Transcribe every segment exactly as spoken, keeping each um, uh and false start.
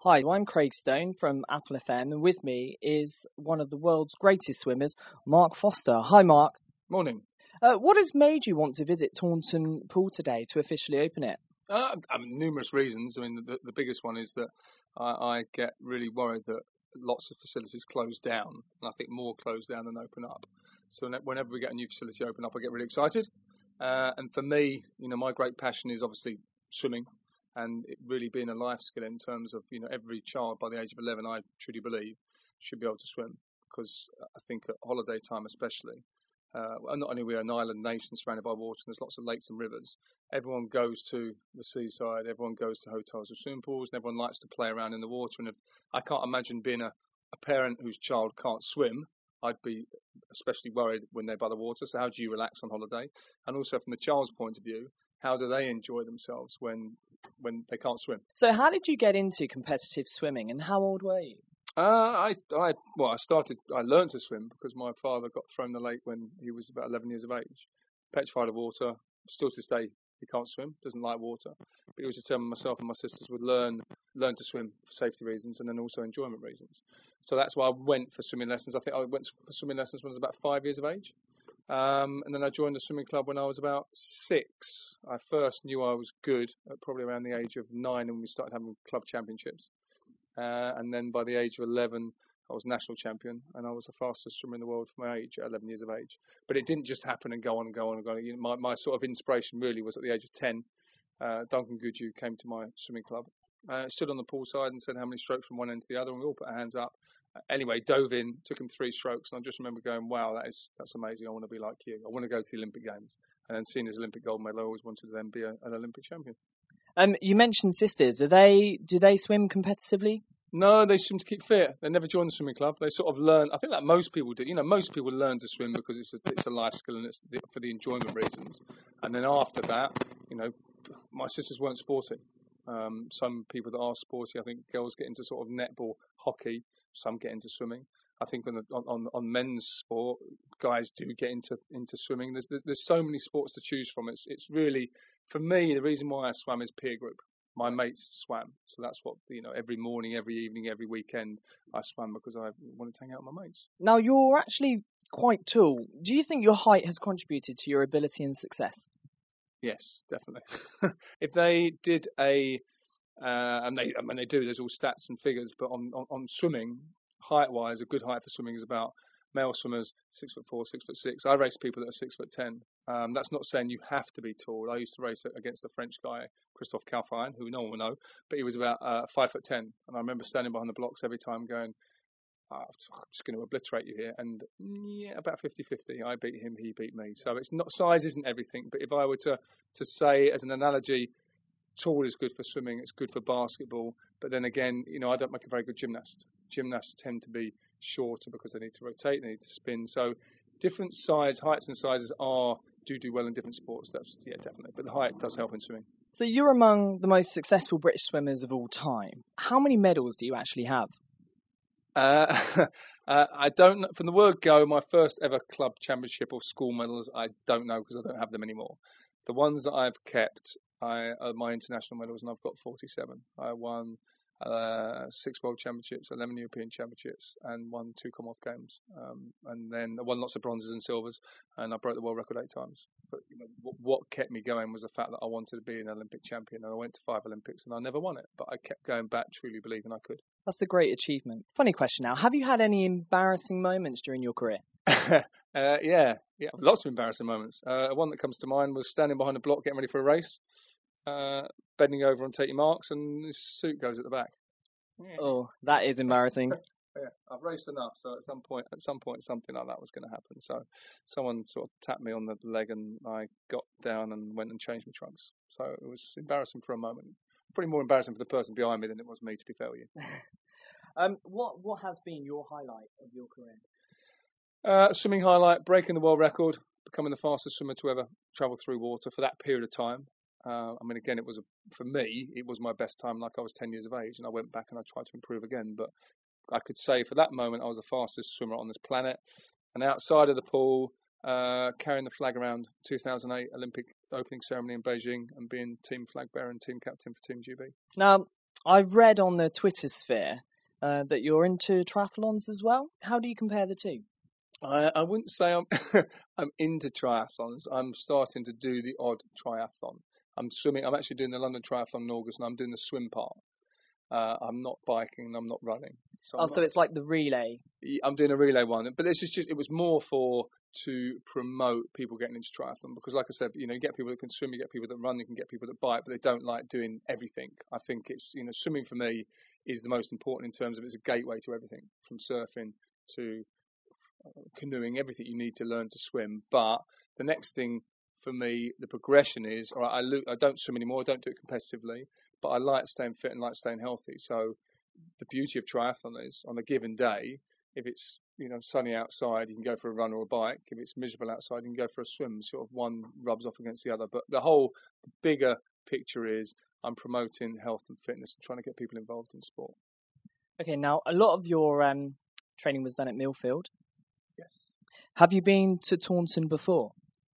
Hi, I'm Craig Stone from Apple F M, and with me is one of the world's greatest swimmers, Mark Foster. Hi, Mark. Morning. Uh, what has made you want to visit Taunton Pool today to officially open it? Uh, I mean, numerous reasons. I mean, the, the biggest one is that I, I get really worried that lots of facilities close down, and I think more close down than open up. So whenever we get a new facility open up, I get really excited. Uh, and for me, you know, my great passion is obviously swimming, and it really being a life skill in terms of, you know, every child by the age of eleven, I truly believe, should be able to swim, because I think at holiday time especially, uh, not only are we an island nation surrounded by water and there's lots of lakes and rivers, everyone goes to the seaside, everyone goes to hotels with swimming pools, and everyone likes to play around in the water. And if I can't imagine being a, a parent whose child can't swim, I'd be especially worried when they're by the water. So how do you relax on holiday? And also from the child's point of view, how do they enjoy themselves when when they can't swim? So, how did you get into competitive swimming, and how old were you? Uh, I, I, well, I started, I learned to swim because my father got thrown in the lake when he was about eleven years of age, petrified of water. Still to this day, he can't swim, doesn't like water. But he was determined myself and my sisters would learn, learn to swim for safety reasons and then also enjoyment reasons. So that's why I went for swimming lessons. I think I went for swimming lessons when I was about five years of age. Um, and then I joined the swimming club when I was about six. I first knew I was good at probably around the age of nine, and we started having club championships. Uh, and then by the age of eleven, I was national champion, and I was the fastest swimmer in the world for my age at eleven years of age. But it didn't just happen and go on and go on and go on. You know, my, my sort of inspiration really was at the age of ten. Uh, Duncan Goodhue came to my swimming club, uh, stood on the pool side and said how many strokes from one end to the other, and we all put our hands up. Uh, anyway, dove in, took him three strokes, and I just remember going, wow, that is that's amazing. I want to be like you. I want to go to the Olympic Games. And then seeing his Olympic gold medal, I always wanted to then be a, an Olympic champion. Um, you mentioned sisters. Are they? Do they swim competitively? No, they swim to keep fit. They never join the swimming club. They sort of learn. I think like most people do. You know, most people learn to swim because it's a, it's a life skill and it's the, for the enjoyment reasons. And then after that, you know, my sisters weren't sporty. Um, some people that are sporty, I think girls get into sort of netball, hockey. Some get into swimming. I think on the, on on men's sport, guys do get into into swimming. There's there's so many sports to choose from. It's it's really, for me, the reason why I swam is peer group. My mates swam, so that's what, you know, every morning, every evening, every weekend I swam because I wanted to hang out with my mates. Now, you're actually quite tall. Do you think your height has contributed to your ability and success? Yes, definitely. If they did a, uh, and they, I mean, they do. There's all stats and figures, but on on, on swimming, height-wise, a good height for swimming is about male swimmers six foot four, six foot six. I race people that are six foot ten. Um, that's not saying you have to be tall. I used to race against a French guy, Christophe Calfine, who no one will know, but he was about uh, five foot ten. And I remember standing behind the blocks every time going, oh, I'm just going to obliterate you here. And yeah, about fifty-fifty. I beat him, he beat me. So it's not, size isn't everything. But if I were to, to say as an analogy, tall is good for swimming, it's good for basketball. But then again, you know, I don't make a very good gymnast. Gymnasts tend to be shorter because they need to rotate, they need to spin. So different size, heights and sizes are do do well in different sports. That's, yeah, definitely. But the height does help in swimming. So you're among the most successful British swimmers of all time. How many medals do you actually have? Uh, uh, I don't know. From the word go, my first ever club championship or school medals, I don't know because I don't have them anymore. The ones that I've kept I, are my international medals, and I've got forty-seven. I won uh, six World Championships, eleven European Championships, and won two Commonwealth Games. Um, and then I won lots of bronzes and silvers, and I broke the world record eight times. But you know, what, what kept me going was the fact that I wanted to be an Olympic champion, and I went to five Olympics, and I never won it. But I kept going back, truly believing I could. That's a great achievement. Funny question now. Have you had any embarrassing moments during your career? uh, yeah, yeah, lots of embarrassing moments. Uh, one that comes to mind was standing behind a block getting ready for a race, uh, bending over and taking marks, and his suit goes at the back. Yeah. Oh, that is embarrassing. Yeah, I've raced enough, so at some point, at some point, something like that was going to happen. So, someone sort of tapped me on the leg, and I got down and went and changed my trunks. So it was embarrassing for a moment. Probably more embarrassing for the person behind me than it was me, to be fair with you. um, what what has been your highlight of your career? Uh, swimming highlight: breaking the world record, becoming the fastest swimmer to ever travel through water for that period of time. Uh, I mean, again, it was a, for me, it was my best time. Like I was ten years of age, and I went back and I tried to improve again, but I could say for that moment I was the fastest swimmer on this planet. And outside of the pool, uh, carrying the flag around two thousand eight Olympic opening ceremony in Beijing and being team flag bearer and team captain for Team G B. Now, I've read on the Twitter sphere uh, that you're into triathlons as well. How do you compare the two? I, I wouldn't say I'm I'm into triathlons. I'm starting to do the odd triathlon. I'm swimming. I'm actually doing the London Triathlon in August, and I'm doing the swim part. Uh, I'm not biking and I'm not running. So Oh, I'm so not. it's like the relay. I'm doing a relay one, but this is just. It was more for to promote people getting into triathlon because, like I said, you know, you get people that can swim, you get people that run, you can get people that bike, but they don't like doing everything. I think it's you know, swimming for me is the most important in terms of it's a gateway to everything from surfing to canoeing, everything you need to learn to swim. But the next thing for me, the progression is, all right, I, lo- I don't swim anymore, I don't do it competitively, but I like staying fit and like staying healthy. So the beauty of triathlon is on a given day, if it's you know sunny outside, you can go for a run or a bike. If it's miserable outside, you can go for a swim. Sort of one rubs off against the other. But the whole the bigger picture is I'm promoting health and fitness and trying to get people involved in sport. Okay, now a lot of your um, training was done at Millfield. Yes. Have you been to Taunton before?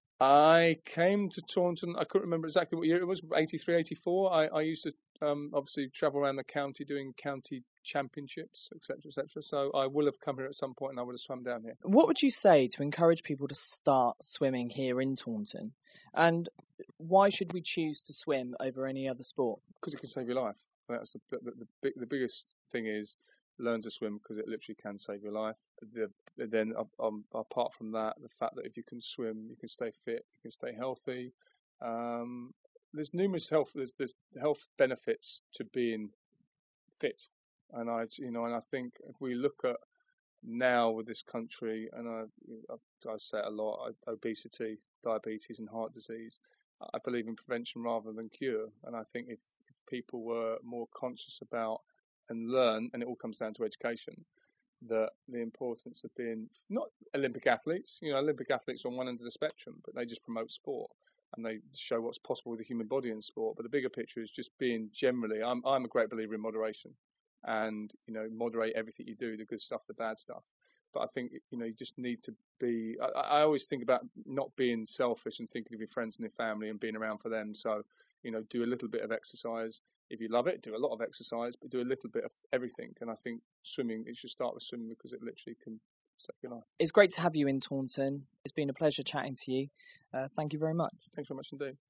I came to Taunton, I couldn't remember exactly what year it was, eighty-three, eighty-four. I, I used to um, obviously travel around the county doing county championships, et cetera, et cetera. So I will have come here at some point and I would have swum down here. What would you say to encourage people to start swimming here in Taunton? And why should we choose to swim over any other sport? Because it can save your life. That's the, the, the, big, the biggest thing is learn to swim because it literally can save your life. The, then um, apart from that, the fact that if you can swim, you can stay fit, you can stay healthy. Um, there's numerous health there's, there's health benefits to being fit, and I you know and I think if we look at now with this country, and I I, I say it a lot, obesity, diabetes, and heart disease. I believe in prevention rather than cure, and I think if, if people were more conscious about and learn, and it all comes down to education, that the importance of being not Olympic athletes, you know, Olympic athletes are on one end of the spectrum, but they just promote sport and they show what's possible with the human body in sport. But the bigger picture is just being generally, I'm I'm a great believer in moderation, and you know, moderate everything you do, the good stuff, the bad stuff. But I think you know you just need to be. I, I always think about not being selfish and thinking of your friends and your family and being around for them. So you know, do a little bit of exercise. If you love it, do a lot of exercise, but do a little bit of everything. And I think swimming, it should start with swimming because it literally can save your life. It's great to have you in Taunton. It's been a pleasure chatting to you. Uh, thank you very much. Thanks very much indeed.